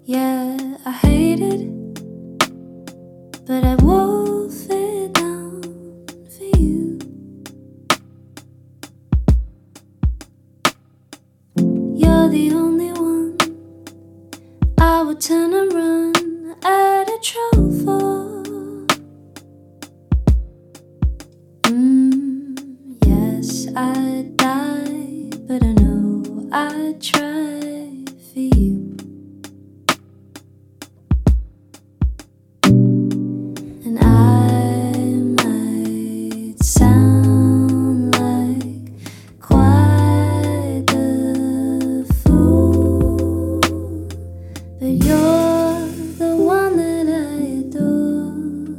Yeah, I hate it, but I wolf it down for you. You're the only one I would turn and run at a troll for. Yes, I'd die, but I know I'd try for you. And I might sound like quite the fool, but you're the one that I adore.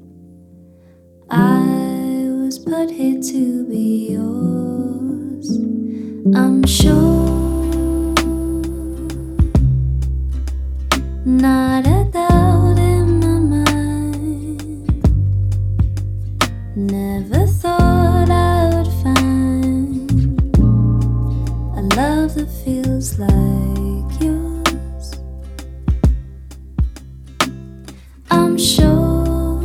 I was put here to be yours, I'm sure. Not a doubt in my mind. Never thought I would find a love that feels like yours. I'm sure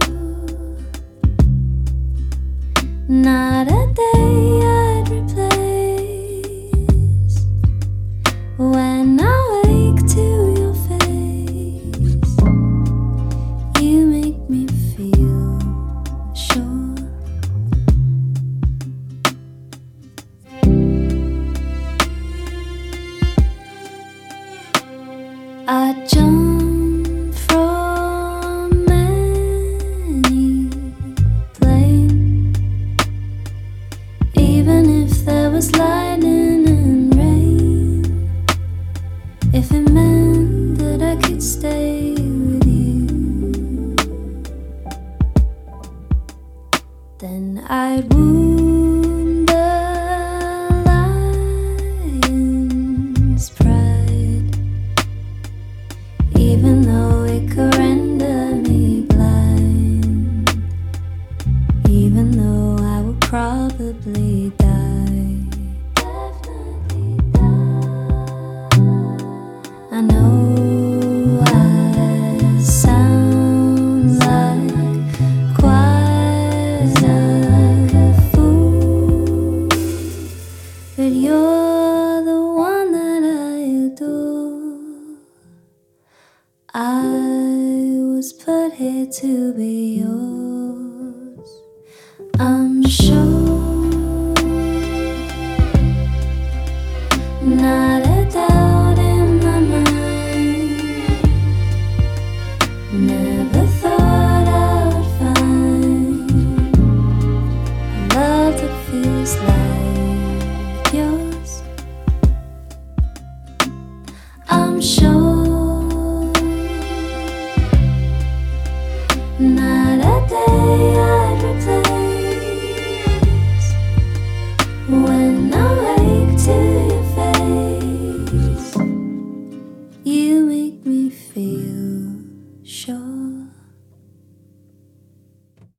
not a day I'd replace when I wake to your face. You make me feel sure. I jump from any plane, even if there was lightning and rain. If it meant that I could stay with you, then I'd wound the lion's pride, even though it could render me blind, even though I would probably die. Definitely die. I know I sound like quite a fool, but you're the one that I adore. I was put here to be yours, I'm sure. Not a doubt in my mind. Never thought I would find a love that feels like yours. I'm sure not a day I'd replace when I wake to your face. You make me feel sure.